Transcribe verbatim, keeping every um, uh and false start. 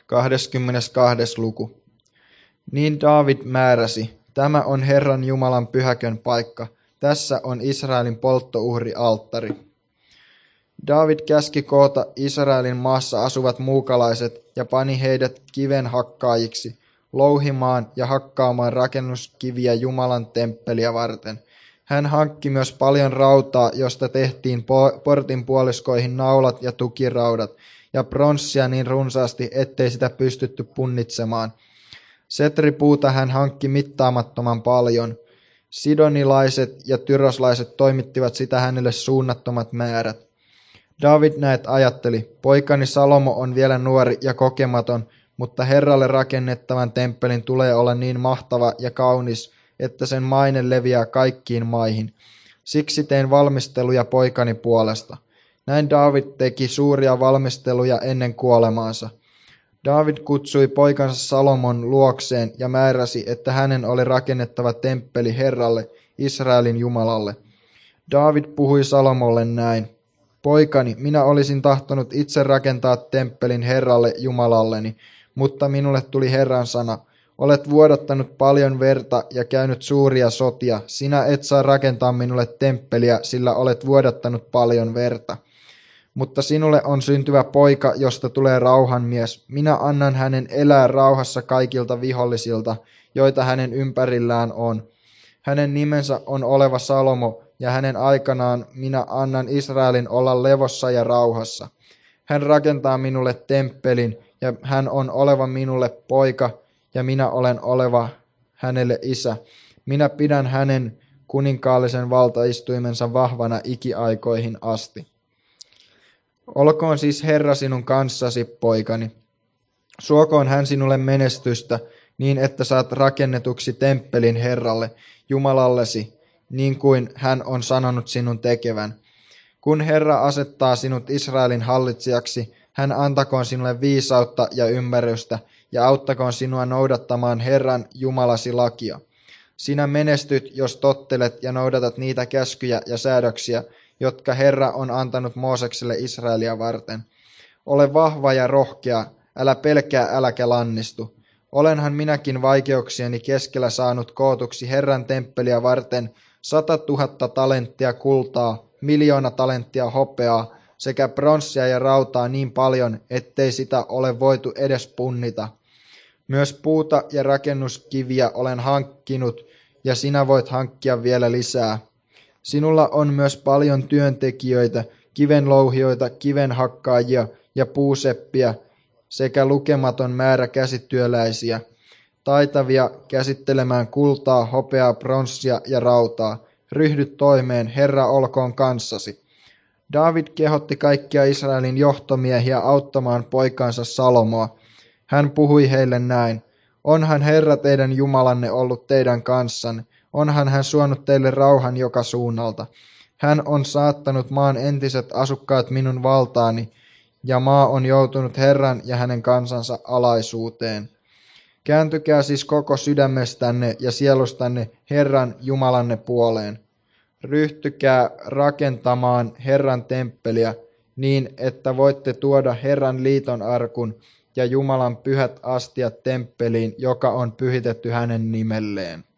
kahdeskymmenestoinen luku. Niin Daavid määräsi, tämä on Herran Jumalan pyhäkön paikka, tässä on Israelin polttouhrialttari. Daavid käski koota Israelin maassa asuvat muukalaiset ja pani heidät kivenhakkaajiksi, louhimaan ja hakkaamaan rakennuskiviä Jumalan temppeliä varten. Hän hankki myös paljon rautaa, josta tehtiin portin puoliskoihin naulat ja tukiraudat, ja pronssia niin runsaasti, ettei sitä pystytty punnitsemaan. Setripuuta hän hankki mittaamattoman paljon. Sidonilaiset ja tyroslaiset toimittivat sitä hänelle suunnattomat määrät. David näet ajatteli, poikani Salomo on vielä nuori ja kokematon, mutta Herralle rakennettavan temppelin tulee olla niin mahtava ja kaunis, että sen maine leviää kaikkiin maihin. Siksi tein valmisteluja poikani puolesta. Näin David teki suuria valmisteluja ennen kuolemaansa. David kutsui poikansa Salomon luokseen ja määräsi, että hänen oli rakennettava temppeli Herralle, Israelin Jumalalle. David puhui Salomolle näin. Poikani, minä olisin tahtonut itse rakentaa temppelin Herralle Jumalalleni, mutta minulle tuli Herran sana. Olet vuodattanut paljon verta ja käynyt suuria sotia. Sinä et saa rakentaa minulle temppeliä, sillä olet vuodattanut paljon verta. Mutta sinulle on syntyvä poika, josta tulee rauhanmies. Minä annan hänen elää rauhassa kaikilta vihollisilta, joita hänen ympärillään on. Hänen nimensä on oleva Salomo, ja hänen aikanaan minä annan Israelin olla levossa ja rauhassa. Hän rakentaa minulle temppelin, ja hän on oleva minulle poika, ja minä olen oleva hänelle isä. Minä pidän hänen kuninkaallisen valtaistuimensa vahvana ikiaikoihin asti. Olkoon siis Herra sinun kanssasi, poikani. Suokoon hän sinulle menestystä, niin että saat rakennetuksi temppelin Herralle, Jumalallesi, niin kuin hän on sanonut sinun tekevän. Kun Herra asettaa sinut Israelin hallitsijaksi, hän antakoon sinulle viisautta ja ymmärrystä, ja auttakoon sinua noudattamaan Herran Jumalasi lakia. Sinä menestyt, jos tottelet ja noudatat niitä käskyjä ja säädöksiä, jotka Herra on antanut Moosekselle Israelia varten. Ole vahva ja rohkea, älä pelkää, äläkä lannistu. Olenhan minäkin vaikeuksieni keskellä saanut kootuksi Herran temppeliä varten sata tuhatta talenttia kultaa, miljoona talenttia hopeaa sekä pronssia ja rautaa niin paljon, ettei sitä ole voitu edes punnita. Myös puuta ja rakennuskiviä olen hankkinut, ja sinä voit hankkia vielä lisää. Sinulla on myös paljon työntekijöitä, kivenlouhijoita, kivenhakkaajia ja puuseppiä sekä lukematon määrä käsityöläisiä, taitavia käsittelemään kultaa, hopeaa, pronssia ja rautaa. Ryhdy toimeen, Herra olkoon kanssasi. David kehotti kaikkia Israelin johtomiehiä auttamaan poikaansa Salomoa. Hän puhui heille näin. Onhan Herra teidän Jumalanne ollut teidän kanssanne. Onhan hän suonut teille rauhan joka suunnalta. Hän on saattanut maan entiset asukkaat minun valtaani, ja maa on joutunut Herran ja hänen kansansa alaisuuteen. Kääntykää siis koko sydämestänne ja sielustanne Herran Jumalanne puoleen. Ryhtykää rakentamaan Herran temppeliä niin, että voitte tuoda Herran liiton arkun ja Jumalan pyhät astiat temppeliin, joka on pyhitetty hänen nimelleen.